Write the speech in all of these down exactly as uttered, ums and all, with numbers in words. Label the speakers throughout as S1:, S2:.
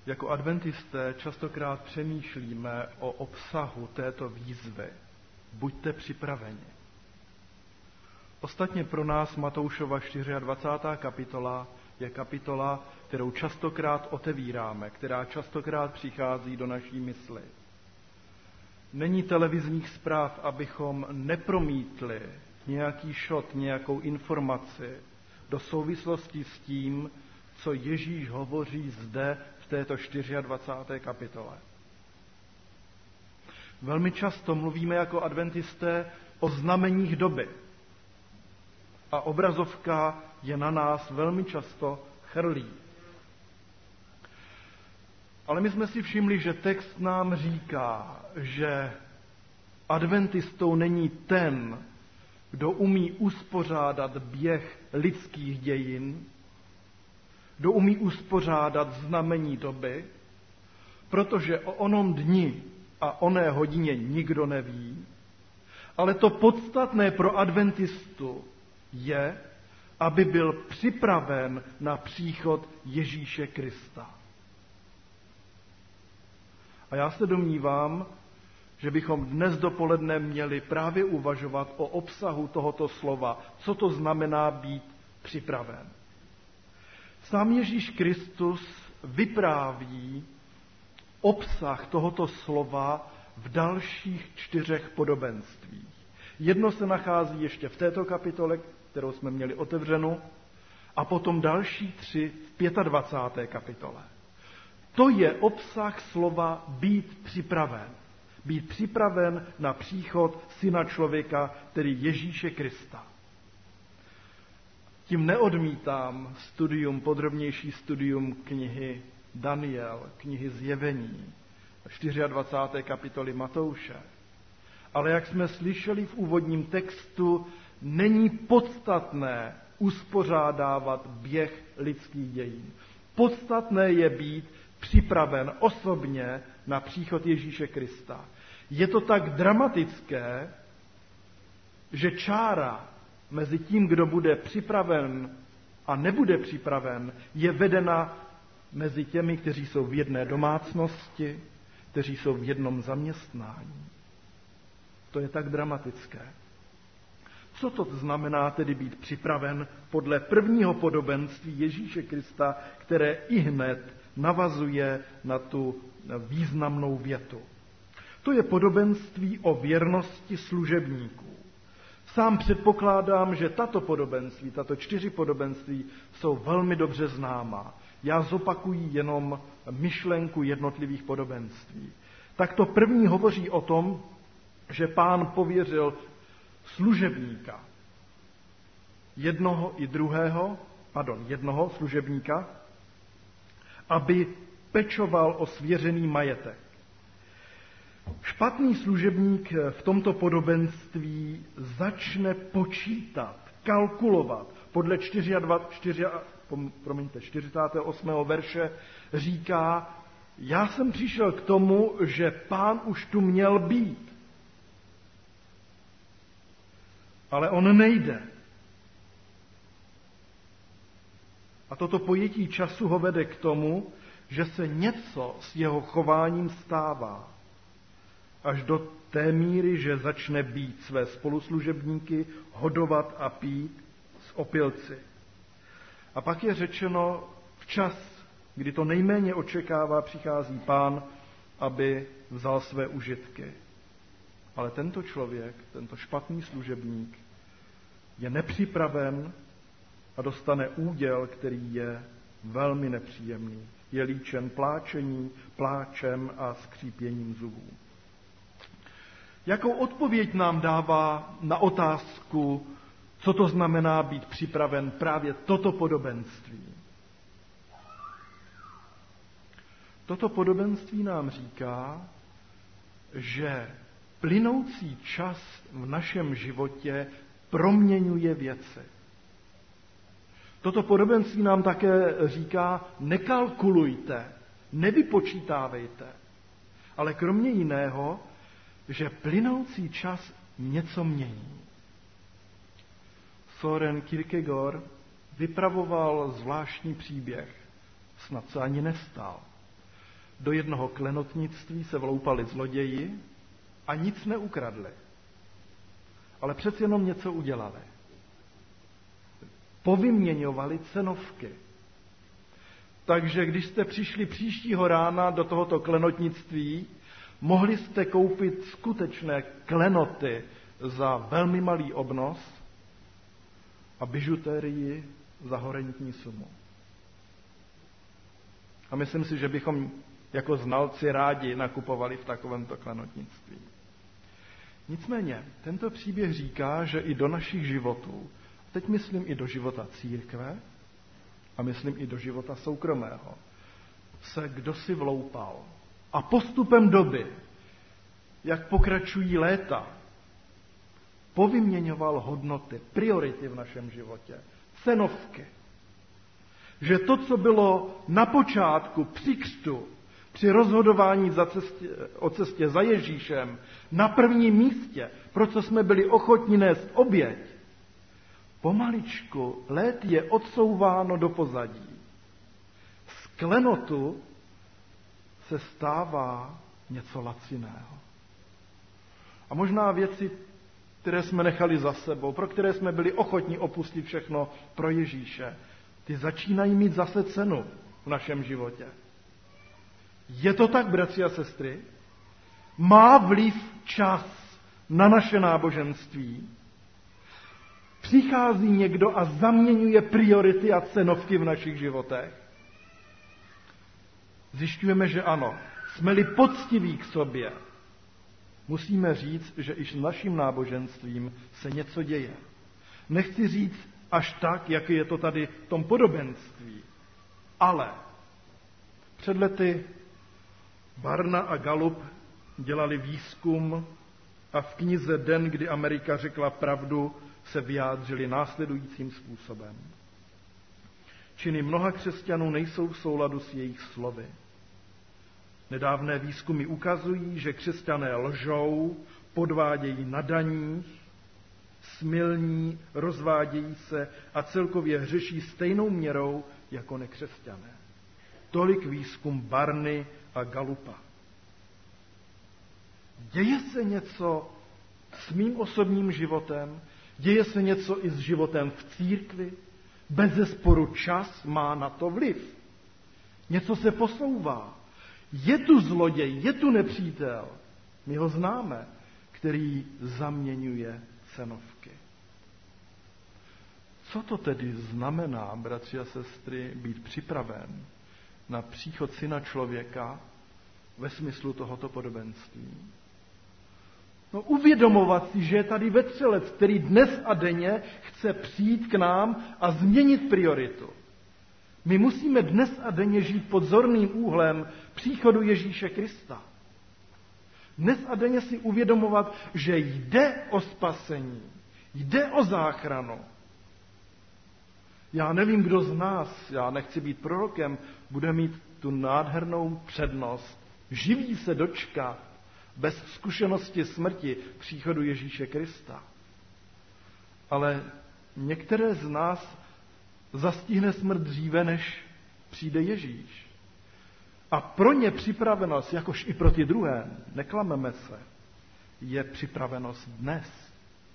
S1: Jako adventisté častokrát přemýšlíme o obsahu této výzvy. Buďte připraveni. Ostatně pro nás Matoušova dvacátá čtvrtá kapitola je kapitola, kterou častokrát otevíráme, která častokrát přichází do naší mysli. Není televizních zpráv, abychom nepromítli nějaký šot, nějakou informaci do souvislosti s tím, co Ježíš hovoří zde v této dvacáté čtvrté kapitole. Velmi často mluvíme jako adventisté o znameních doby. A obrazovka je na nás velmi často chrlí. Ale my jsme si všimli, že text nám říká, že adventistou není ten, kdo umí uspořádat běh lidských dějin, kdo umí uspořádat znamení doby, protože o onom dni a oné hodině nikdo neví, ale to podstatné pro adventistu je, aby byl připraven na příchod Ježíše Krista. A já se domnívám, že bychom dnes dopoledne měli právě uvažovat o obsahu tohoto slova, co to znamená být připraven. Sám Ježíš Kristus vypráví obsah tohoto slova v dalších čtyřech podobenstvích. Jedno se nachází ještě v této kapitole, kterou jsme měli otevřenou, a potom další tři v dvacáté páté kapitole. To je obsah slova být připraven. Být připraven na příchod Syna člověka, tedy Ježíše Krista. Tím neodmítám studium, podrobnější studium knihy Daniel, knihy Zjevení, dvacáté čtvrté kapitoly Matouše. Ale jak jsme slyšeli v úvodním textu, není podstatné uspořádávat běh lidských dějin. Podstatné je být připraven osobně na příchod Ježíše Krista. Je to tak dramatické, že čára mezi tím, kdo bude připraven a nebude připraven, je vedena mezi těmi, kteří jsou v jedné domácnosti, kteří jsou v jednom zaměstnání. To je tak dramatické. Co to znamená tedy být připraven podle prvního podobenství Ježíše Krista, které ihned navazuje na tu významnou větu? To je podobenství o věrnosti služebníků. Sám předpokládám, že tato podobenství, tato čtyři podobenství jsou velmi dobře známá. Já zopakuji jenom myšlenku jednotlivých podobenství. Tak to první hovoří o tom, že Pán pověřil služebníka, jednoho i druhého, pardon, jednoho služebníka, aby pečoval o svěřený majetek. Špatný služebník v tomto podobenství začne počítat, kalkulovat. Podle čtyřicátého osmého verše říká, já jsem přišel k tomu, že Pán už tu měl být. Ale on nejde. A toto pojetí času ho vede k tomu, že se něco s jeho chováním stává. Až do té míry, že začne bít své spoluslužebníky, hodovat a pít z opilci. A pak je řečeno, včas, kdy to nejméně očekává, přichází Pán, aby vzal své užitky. Ale tento člověk, tento špatný služebník, je nepřipraven a dostane úděl, který je velmi nepříjemný. Je líčen pláčení, pláčem a skřípěním zubů. Jakou odpověď nám dává na otázku, co to znamená být připraven, právě toto podobenství? Toto podobenství nám říká, že plynoucí čas v našem životě proměňuje věci. Toto podobenství nám také říká, nekalkulujte, nevypočítávejte, ale kromě jiného, že plynoucí čas něco mění. Søren Kierkegaard vypravoval zvláštní příběh, snad se ani nestal. do jednoho klenotnictví se vloupali zloději a nic neukradli. Ale přeci jenom něco udělali. Povyměňovali cenovky. Takže když jste přišli příštího rána do tohoto klenotnictví, mohli jste koupit skutečné klenoty za velmi malý obnos a bižutérii za horentní sumu. A myslím si, že bychom jako znalci rádi nakupovali v takovémto klenotnictví. Nicméně, tento příběh říká, že i do našich životů, teď myslím i do života církve a myslím i do života soukromého, se kdosi vloupal. A postupem doby, jak pokračují léta, povyměňoval hodnoty, priority v našem životě, cenovky. Že to, co bylo na počátku při křtu, při rozhodování za cestě, o cestě za Ježíšem, na prvním místě, pro co jsme byli ochotni nést oběť, pomaličku let je odsouváno do pozadí. Z klenotu se stává něco laciného. A možná věci, které jsme nechali za sebou, pro které jsme byli ochotni opustit všechno pro Ježíše, ty začínají mít zase cenu v našem životě. Je to tak, bratři a sestry? Má vliv čas na naše náboženství? Přichází někdo a zaměňuje priority a cenovky v našich životech? Zjišťujeme, že ano. Jsme-li poctiví k sobě, musíme říct, že i s naším náboženstvím se něco děje. Nechci říct až tak, jak je to tady v tom podobenství. Ale před lety Barna a Gallup dělali výzkum a v knize Den, kdy Amerika řekla pravdu, se vyjádřili následujícím způsobem. Činy mnoha křesťanů nejsou v souladu s jejich slovy. Nedávné výzkumy ukazují, že křesťané lžou, podvádějí na daních, smilní, rozvádějí se a celkově hřeší stejnou měrou jako nekřesťané. Tolik výzkum Barny a Gallupa. Děje se něco s mým osobním životem, děje se něco i s životem v církvi, bezesporu čas má na to vliv. Něco se posouvá. Je tu zloděj, je tu nepřítel, my ho známe, který zaměňuje cenovky. Co to tedy znamená, bratři a sestry, být připraven na příchod Syna člověka ve smyslu tohoto podobenství? No, uvědomovat si, že je tady vetřelec, který dnes a denně chce přijít k nám a změnit prioritu. My musíme dnes a denně žít pod zorným úhlem příchodu Ježíše Krista. Dnes a denně si uvědomovat, že jde o spasení, jde o záchranu. Já nevím, kdo z nás, já nechci být prorokem, bude mít tu nádhernou přednost, živí se dočkat bez zkušenosti smrti příchodu Ježíše Krista. Ale některé z nás zastihne smrt dříve, než přijde Ježíš. A pro ně připravenost, jakož i pro ty druhé, neklameme se, je připravenost dnes.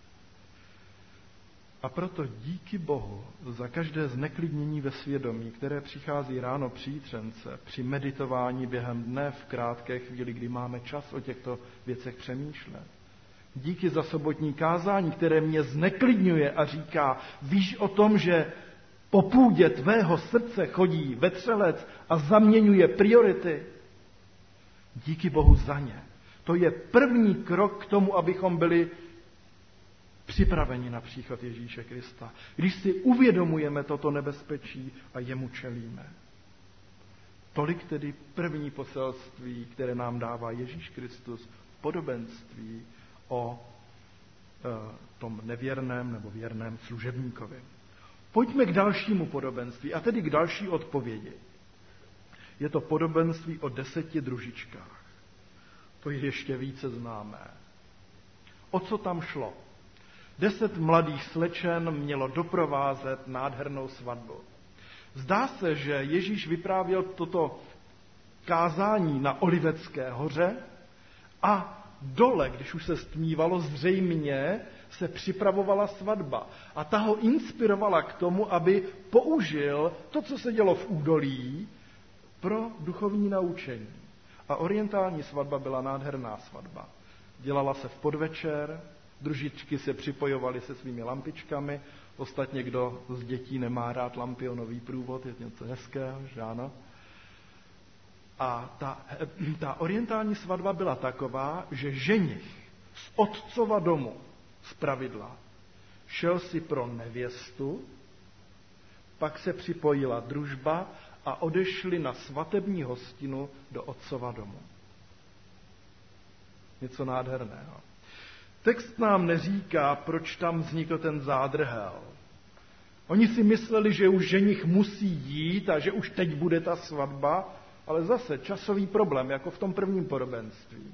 S1: A proto díky Bohu za každé zneklidnění ve svědomí, které přichází ráno při jitřence, při meditování během dne v krátké chvíli, kdy máme čas o těchto věcech přemýšlet. Díky za sobotní kázání, které mě zneklidňuje a říká, víš o tom, že po půdě tvého srdce chodí vetřelec a zaměňuje priority. Díky Bohu za ně. To je první krok k tomu, abychom byli připraveni na příchod Ježíše Krista. Když si uvědomujeme toto nebezpečí a jemu čelíme. Tolik tedy první poselství, které nám dává Ježíš Kristus, podobenství o e, tom nevěrném nebo věrném služebníkovi. Pojďme k dalšímu podobenství, a tedy k další odpovědi. Je to podobenství o deseti družičkách. To je ještě více známé. O co tam šlo? Deset mladých slečen mělo doprovázet nádhernou svatbu. Zdá se, že Ježíš vyprávěl toto kázání na Olivecké hoře a dole, když už se stmívalo, zřejmě se připravovala svatba. A ta ho inspirovala k tomu, aby použil to, co se dělo v údolí, pro duchovní naučení. A orientální svatba byla nádherná svatba. Dělala se v podvečer, družičky se připojovaly se svými lampičkami, ostatně kdo z dětí nemá rád lampionový průvod, je to něco hezkého, že ano? A ta, ta orientální svatba byla taková, že ženich z otcova domu zpravidla šel si pro nevěstu, pak se připojila družba a odešli na svatební hostinu do otcova domu. Něco nádherného. Text nám neříká, proč tam vznikl ten zádrhel. Oni si mysleli, že už ženich musí jít a že už teď bude ta svatba, ale zase časový problém, jako v tom prvním podobenství.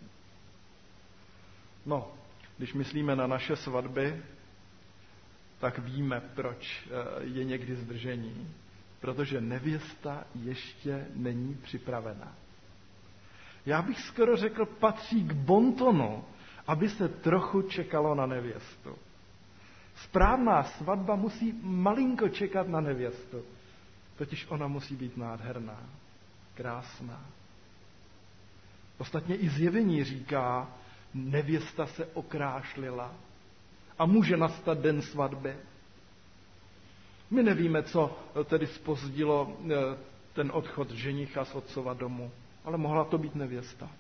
S1: No, když myslíme na naše svatby, tak víme, proč je někdy zdržení. Protože nevěsta ještě není připravena. Já bych skoro řekl, patří k bontonu, aby se trochu čekalo na nevěstu. Správná svatba musí malinko čekat na nevěstu, totiž ona musí být nádherná, krásná. Ostatně i Zjevení říká, nevěsta se okrášlila a může nastat den svatby. My nevíme, co tedy zpozdilo ten odchod ženicha z otcova domu, ale mohla to být nevěsta.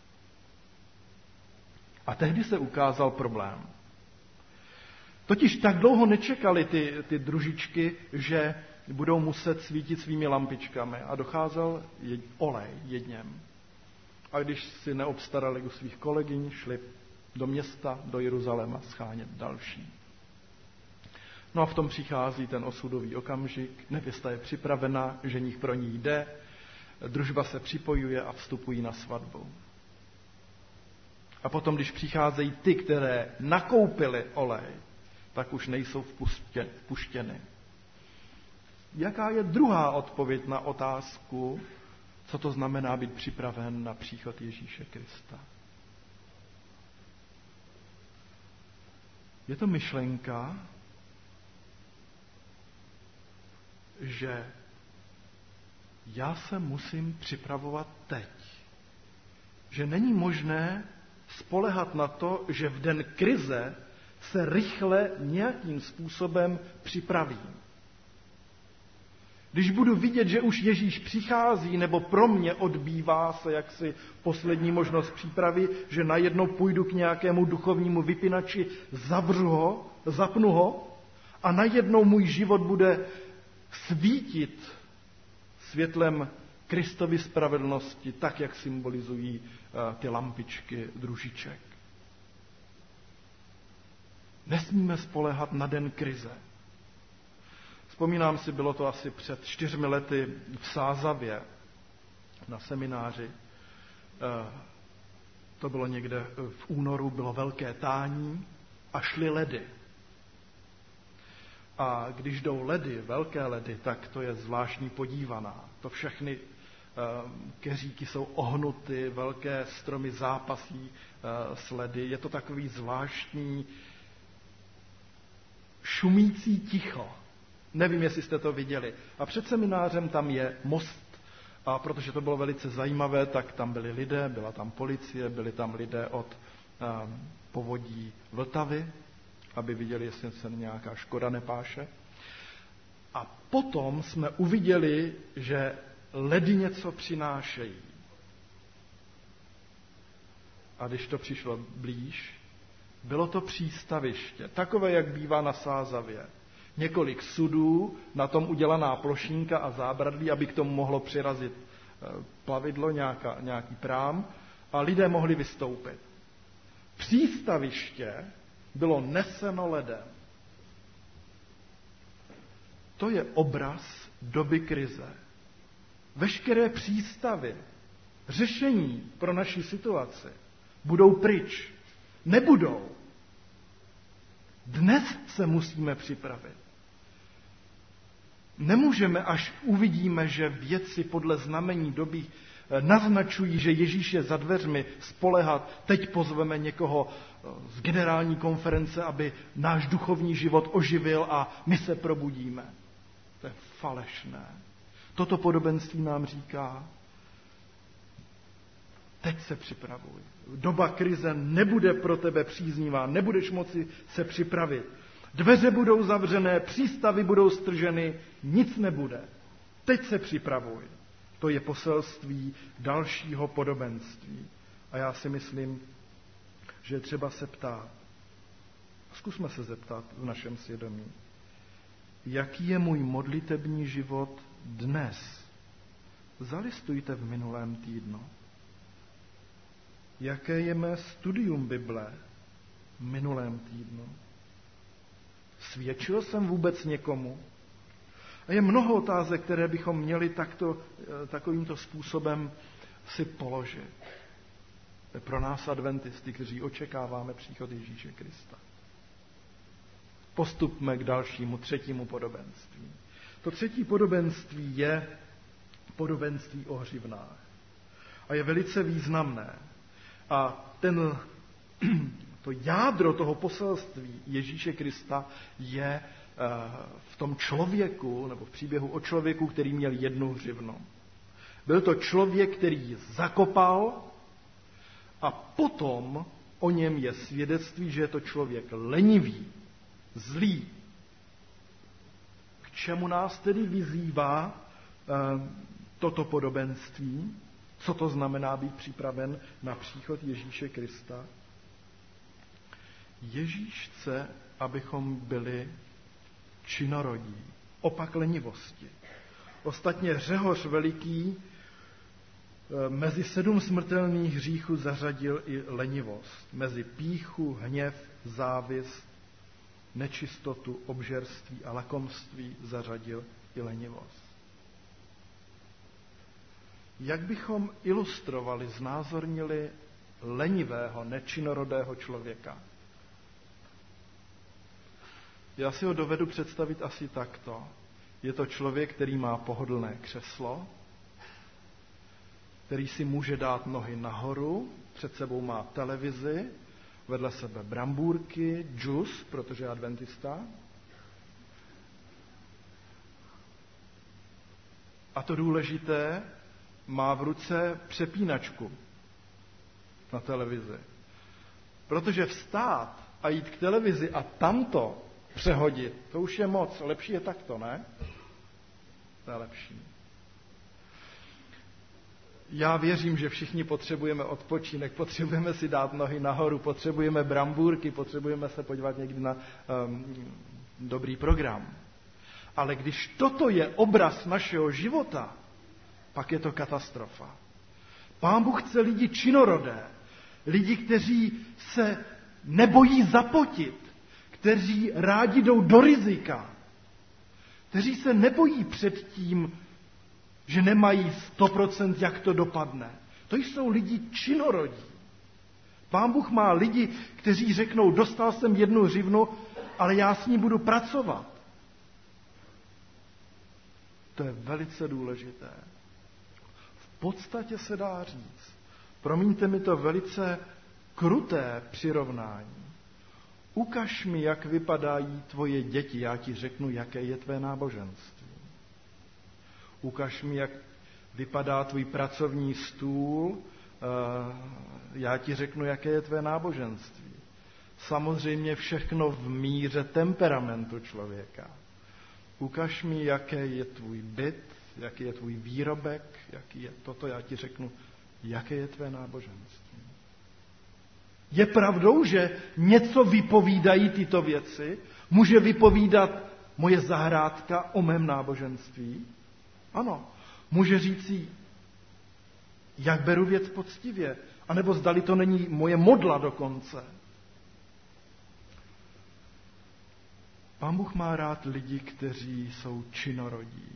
S1: A tehdy se ukázal problém. Totiž tak dlouho nečekali ty, ty družičky, že budou muset svítit svými lampičkami a docházel je, olej jedněm. A když si neobstarali u svých kolegyň, šli do města, do Jeruzaléma schánět další. No a v tom přichází ten osudový okamžik, nevěsta je připravena, ženich pro ní jde, družba se připojuje a vstupují na svatbu. A potom, když přicházejí ty, které nakoupily olej, tak už nejsou vpuštěny. Jaká je druhá odpověď na otázku, co to znamená být připraven na příchod Ježíše Krista? Je to myšlenka, že já se musím připravovat teď. Že není možné spoléhat na to, že v den krize se rychle nějakým způsobem připravím. Když budu vidět, že už Ježíš přichází, nebo pro mě odbývá se jaksi poslední možnost přípravy, že najednou půjdu k nějakému duchovnímu vypínači, zavřu ho, zapnu ho a najednou můj život bude svítit světlem Kristovy spravedlnosti, tak, jak symbolizují uh, ty lampičky družiček. Nesmíme spoléhat na den krize. Vzpomínám si, bylo to asi před čtyřmi lety v Sázavě na semináři. Uh, to bylo někde v únoru, bylo velké tání a šly ledy. A když jdou ledy, velké ledy, tak to je zvláštní podívaná. To všechny uh, keříky jsou ohnuty, velké stromy zápasí uh, s ledy. Je to takový zvláštní šumící ticho. Nevím, jestli jste to viděli. A před seminářem tam je most. A protože to bylo velice zajímavé, tak tam byli lidé, byla tam policie, byli tam lidé od uh, povodí Vltavy, aby viděli, jestli se nějaká škoda nepáše. A potom jsme uviděli, že ledy něco přinášejí. A když to přišlo blíž, bylo to přístaviště, takové, jak bývá na Sázavě. Několik sudů, na tom udělaná plošínka a zábradlí, aby k tomu mohlo přirazit plavidlo, nějaká, nějaký prám, a lidé mohli vystoupit. Přístaviště bylo neseno ledem. To je obraz doby krize. Veškeré přístavy, řešení pro naši situaci budou pryč. Nebudou. Dnes se musíme připravit. Nemůžeme, až uvidíme, že věci podle znamení doby naznačují, že Ježíš je za dveřmi, spoléhat, teď pozveme někoho z generální konference, aby náš duchovní život oživil a my se probudíme. To je falešné. Toto podobenství nám říká, teď se připravuj. Doba krize nebude pro tebe příznivá, nebudeš moci se připravit. Dveře budou zavřené, přístavy budou strženy, nic nebude. Teď se připravuj. To je poselství dalšího podobenství. A já si myslím, že je třeba se ptát. Zkusme se zeptat v našem svědomí. Jaký je můj modlitební život dnes? Zalistujte v minulém týdnu. Jaké je mé studium Bible v minulém týdnu? Svědčil jsem vůbec někomu? A je mnoho otázek, které bychom měli takto, takovýmto způsobem si položit. To je pro nás adventisty, kteří očekáváme příchod Ježíše Krista. Postupme k dalšímu, třetímu podobenství. To třetí podobenství je podobenství o hřivnách. A je velice významné. A ten, to jádro toho poselství Ježíše Krista je v tom člověku, nebo v příběhu o člověku, který měl jednu hřivnu. Byl to člověk, který ji zakopal a potom o něm je svědectví, že je to člověk lenivý, zlý. K čemu nás tedy vyzývá toto podobenství? Co to znamená být připraven na příchod Ježíše Krista? Ježíš chce, abychom byli činorodí, opak lenivosti. Ostatně Řehoř Veliký mezi sedm smrtelných hříchů zařadil i lenivost. Mezi pýchu, hněv, závist, nečistotu, obžerství a lakomství zařadil i lenivost. Jak bychom ilustrovali, znázornili lenivého, nečinorodého člověka? Já si ho dovedu představit asi takto. Je to člověk, který má pohodlné křeslo, který si může dát nohy nahoru, před sebou má televizi, vedle sebe brambůrky, džus, protože je adventista. A to důležité, má v ruce přepínačku na televizi. Protože vstát a jít k televizi a tamto přehodit, to už je moc. Lepší je takto, ne? To je lepší. Já věřím, že všichni potřebujeme odpočinek, potřebujeme si dát nohy nahoru, potřebujeme brambůrky, potřebujeme se podívat někdy na um, dobrý program. Ale když toto je obraz našeho života, pak je to katastrofa. Pán Bůh chce lidi činorodé, lidi, kteří se nebojí zapotit, kteří rádi jdou do rizika, kteří se nebojí před tím, že nemají sto procent, jak to dopadne. To jsou lidi činorodí. Pán Bůh má lidi, kteří řeknou, dostal jsem jednu hřivnu, ale já s ní budu pracovat. To je velice důležité. V podstatě se dá říct, promiňte mi to velice kruté přirovnání. Ukaž mi, jak vypadají tvoje děti, já ti řeknu, jaké je tvé náboženství. Ukaž mi, jak vypadá tvůj pracovní stůl, já ti řeknu, jaké je tvé náboženství. Samozřejmě všechno v míře temperamentu člověka. Ukaž mi, jaké je tvůj byt, jaký je tvůj výrobek, jaký je toto, já ti řeknu, jaké je tvé náboženství. Je pravdou, že něco vypovídají tyto věci? Může vypovídat moje zahrádka o mém náboženství? Ano. Může říci, jak beru věc poctivě, anebo zdali to není moje modla dokonce. Pán Bůh má rád lidi, kteří jsou činorodí.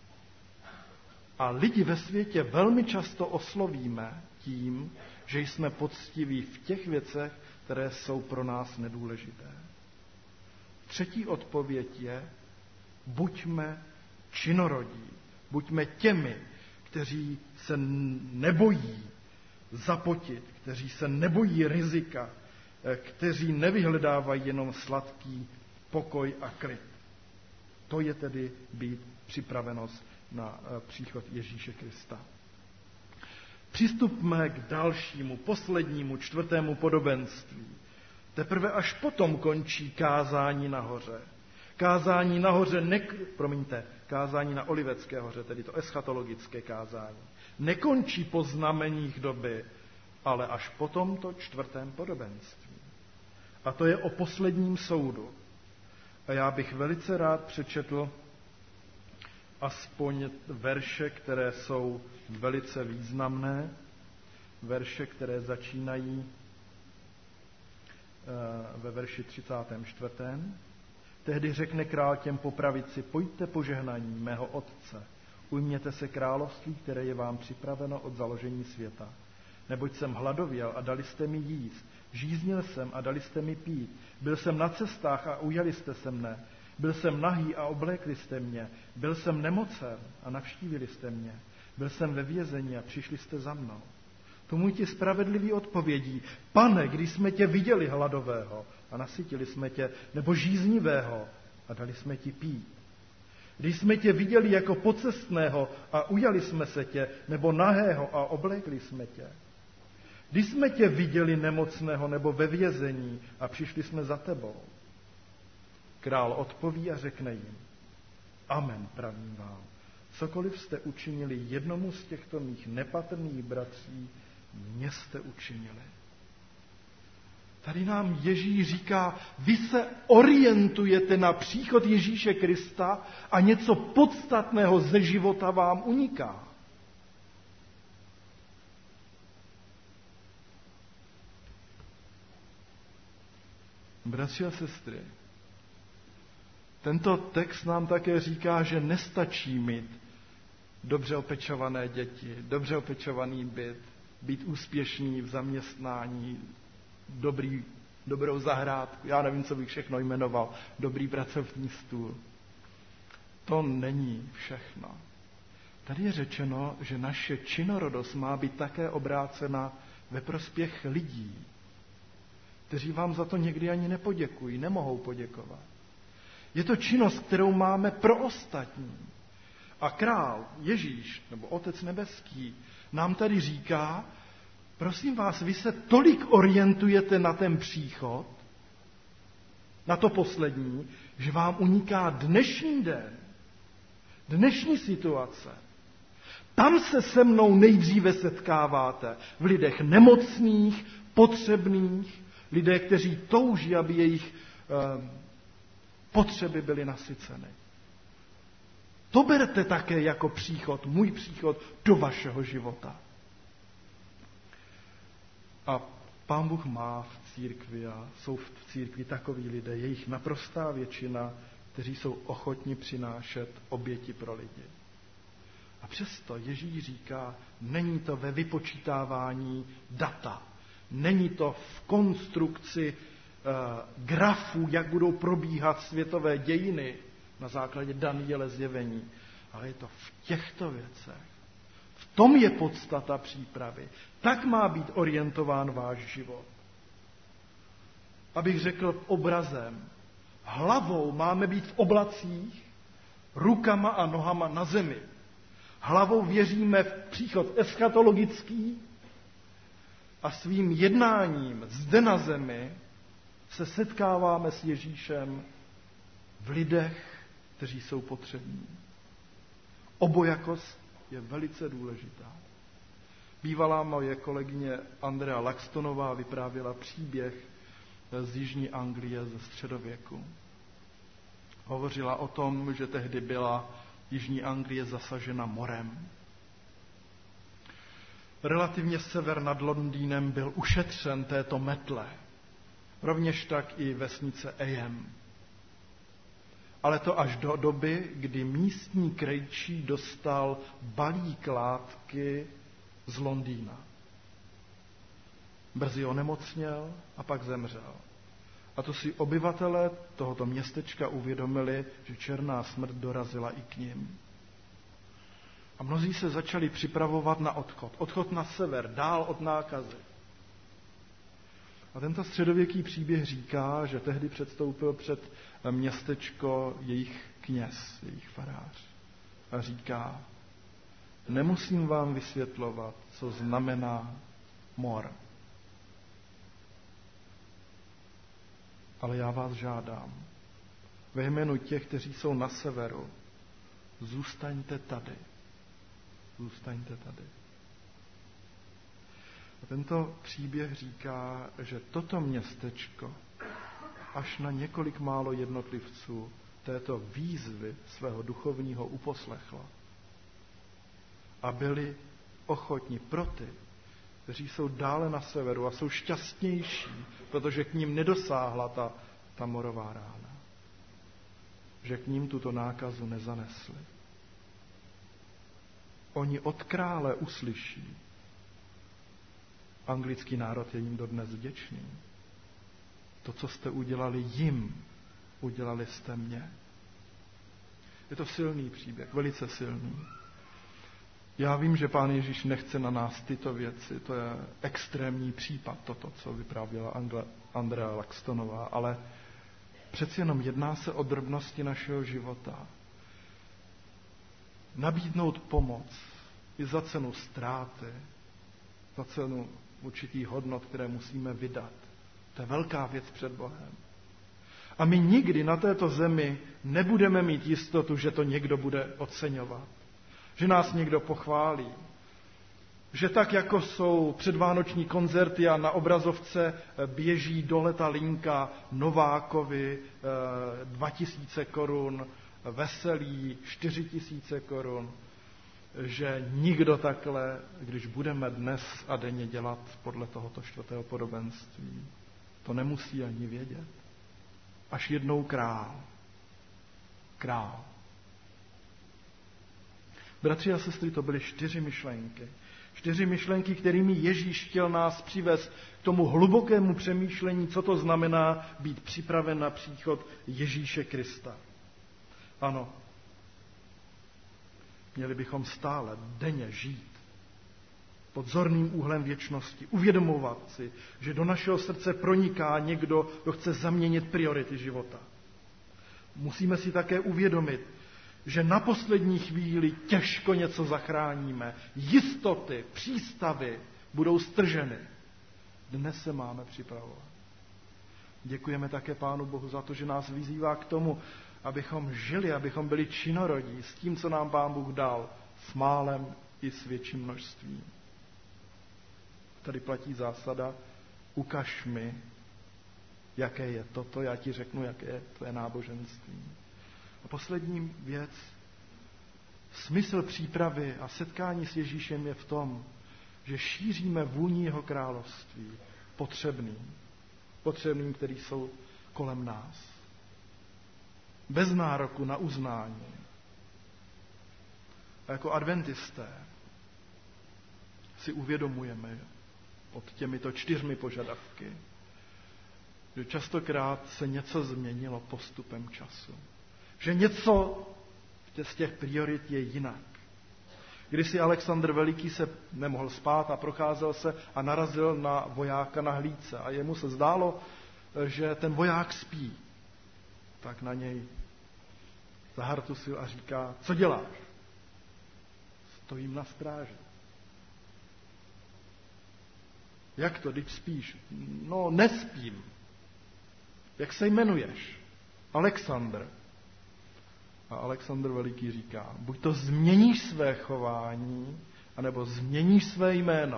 S1: A lidi ve světě velmi často oslovíme tím, že jsme poctiví v těch věcech, které jsou pro nás nedůležité. Třetí odpověď je, buďme činorodí, buďme těmi, kteří se nebojí zapotit, kteří se nebojí rizika, kteří nevyhledávají jenom sladký pokoj a klid. To je tedy být připravenost na příchod Ježíše Krista. Přistupme k dalšímu, poslednímu, čtvrtému podobenství. Teprve až potom končí kázání nahoře. Kázání nahoře, ne, promiňte, kázání na Olivecké hoře, tedy to eschatologické kázání, nekončí po znameních doby, ale až po tomto čtvrtém podobenství. A to je o posledním soudu. A já bych velice rád přečetl aspoň verše, které jsou velice významné, verše, které začínají ve verši třicátém čtvrtém Tehdy řekne král těm po pravici, pojďte požehnaní mého otce, ujměte se království, které je vám připraveno od založení světa. Neboť jsem hladověl a dali jste mi jíst, žíznil jsem a dali jste mi pít, byl jsem na cestách a ujali jste se mne, byl jsem nahý a oblékli jste mě, byl jsem nemocen a navštívili jste mě, byl jsem ve vězení a přišli jste za mnou. Tomu ti spravedliví odpovědí, Pane, když jsme tě viděli hladového a nasytili jsme tě, nebo žíznivého a dali jsme ti pít. Když jsme tě viděli jako pocestného a ujali jsme se tě, nebo nahého a oblékli jsme tě. Když jsme tě viděli nemocného nebo ve vězení a přišli jsme za tebou. Král odpoví a řekne jim, amen, pravím vám, cokoliv jste učinili jednomu z těchto mých nepatrných bratří, mě jste učinili. Tady nám Ježíš říká, vy se orientujete na příchod Ježíše Krista a něco podstatného ze života vám uniká. Bratři a sestry, tento text nám také říká, že nestačí mít dobře opečované děti, dobře opečovaný byt, být úspěšný v zaměstnání, dobrý, dobrou zahrádku, já nevím, co bych všechno jmenoval, dobrý pracovní stůl. To není všechno. Tady je řečeno, že naše činorodost má být také obrácena ve prospěch lidí, kteří vám za to někdy ani nepoděkují, nemohou poděkovat. Je to činnost, kterou máme pro ostatní. A král, Ježíš, nebo Otec nebeský, nám tady říká, prosím vás, vy se tolik orientujete na ten příchod, na to poslední, že vám uniká dnešní den, dnešní situace. Tam se se mnou nejdříve setkáváte v lidech nemocných, potřebných, lidé, kteří touží, aby jejich eh, potřeby byly nasyceny. To berte také jako příchod, můj příchod do vašeho života. A Pán Bůh má v církvi a jsou v církvi takoví lidé, je jich naprostá většina, kteří jsou ochotni přinášet oběti pro lidi. A přesto Ježíš říká, není to ve vypočítávání data, není to v konstrukci uh, grafů, jak budou probíhat světové dějiny na základě Daniele zjevení, ale je to v těchto věcech. V tom je podstata přípravy. Tak má být orientován váš život. Abych řekl obrazem, hlavou máme být v oblacích, rukama a nohama na zemi. Hlavou věříme v příchod eschatologický a svým jednáním zde na zemi se setkáváme s Ježíšem v lidech, kteří jsou potřební. Obojakost je velice důležitá. Bývalá moje kolegyně Andrea Laxtonová vyprávěla příběh z jižní Anglie ze středověku. Hovořila o tom, že tehdy byla jižní Anglie zasažena morem. Relativně sever nad Londýnem byl ušetřen této metle. Rovněž tak i vesnice Eyam. Ale to až do doby, kdy místní krejčí dostal balík látky z Londýna. Brzy onemocněl a pak zemřel. A to si obyvatelé tohoto městečka uvědomili, že černá smrt dorazila i k nim. A mnozí se začali připravovat na odchod. Odchod na sever, dál od nákazy. A tento středověký příběh říká, že tehdy předstoupil před městečko jejich kněz, jejich farář. A říká, nemusím vám vysvětlovat, co znamená mor. Ale já vás žádám, ve jménu těch, kteří jsou na severu, zůstaňte tady. Zůstaňte tady. A tento příběh říká, že toto městečko až na několik málo jednotlivců této výzvy svého duchovního uposlechlo. A byli ochotni pro ty, kteří jsou dále na severu a jsou šťastnější, protože k ním nedosáhla ta, ta morová rána. Že k ním tuto nákazu nezanesli. Oni od krále uslyší. Anglický národ je jim dodnes vděčný. To, co jste udělali jim, udělali jste mě. Je to silný příběh, velice silný. Já vím, že Pán Ježíš nechce na nás tyto věci, to je extrémní případ, toto, co vyprávěla Angla, Andrea Laxtonová, ale přeci jenom jedná se o drobnosti našeho života. Nabídnout pomoc i za cenu ztráty, za cenu určitých hodnot, které musíme vydat. To je velká věc před Bohem. A my nikdy na této zemi nebudeme mít jistotu, že to někdo bude oceňovat. Že nás někdo pochválí. Že tak, jako jsou předvánoční koncerty a na obrazovce běží dole ta linka Novákovi dva tisíce korun, Veselý čtyři tisíce korun, že nikdo takhle, když budeme dnes a denně dělat podle tohoto čtvrtého podobenství, to nemusí ani vědět. Až jednou král. Král. Bratři a sestry, to byly čtyři myšlenky. Čtyři myšlenky, kterými Ježíš chtěl nás přivést k tomu hlubokému přemýšlení, co to znamená být připraven na příchod Ježíše Krista. Ano, měli bychom stále denně žít pod zorným úhlem věčnosti, uvědomovat si, že do našeho srdce proniká někdo, kdo chce zaměnit priority života. Musíme si také uvědomit, že na poslední chvíli těžko něco zachráníme. Jistoty, přístavy budou strženy. Dnes se máme připravovat. Děkujeme také Pánu Bohu za to, že nás vyzývá k tomu, abychom žili, abychom byli činorodí s tím, co nám Pán Bůh dal, s málem i s větším množstvím. Tady platí zásada, ukaž mi, jaké je toto, já ti řeknu, jaké je tvé náboženství. A poslední věc, smysl přípravy a setkání s Ježíšem je v tom, že šíříme vůni jeho království potřebným, potřebným, který jsou kolem nás. Bez nároku na uznání. A jako adventisté si uvědomujeme pod těmito čtyřmi požadavky, že častokrát se něco změnilo postupem času. Že něco z těch priorit je jinak. Když si Alexandr Veliký se nemohl spát a procházel se a narazil na vojáka na hlídce a jemu se zdálo, že ten voják spí, tak na něj zahartusil a říká, co děláš? Stojím na stráži. Jak to, když spíš? No, nespím. Jak se jmenuješ? Alexandr. A Alexandr Veliký říká, buď to změníš své chování, anebo změníš své jméno.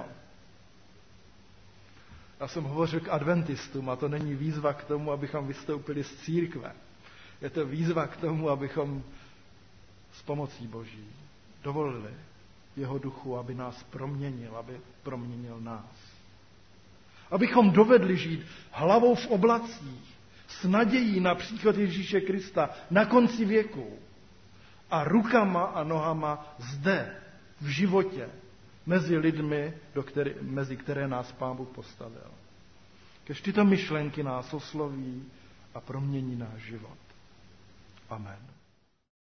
S1: Já jsem hovořil k adventistům a to není výzva k tomu, abychom vystoupili z církve. Je to výzva k tomu, abychom s pomocí Boží dovolili jeho duchu, aby nás proměnil, aby proměnil nás. Abychom dovedli žít hlavou v oblacích, s nadějí na příchod Ježíše Krista na konci věku a rukama a nohama zde, v životě, mezi lidmi, do který, mezi které nás Pán Bůh postavil. Kež tyto myšlenky nás osloví a promění náš život. Amen.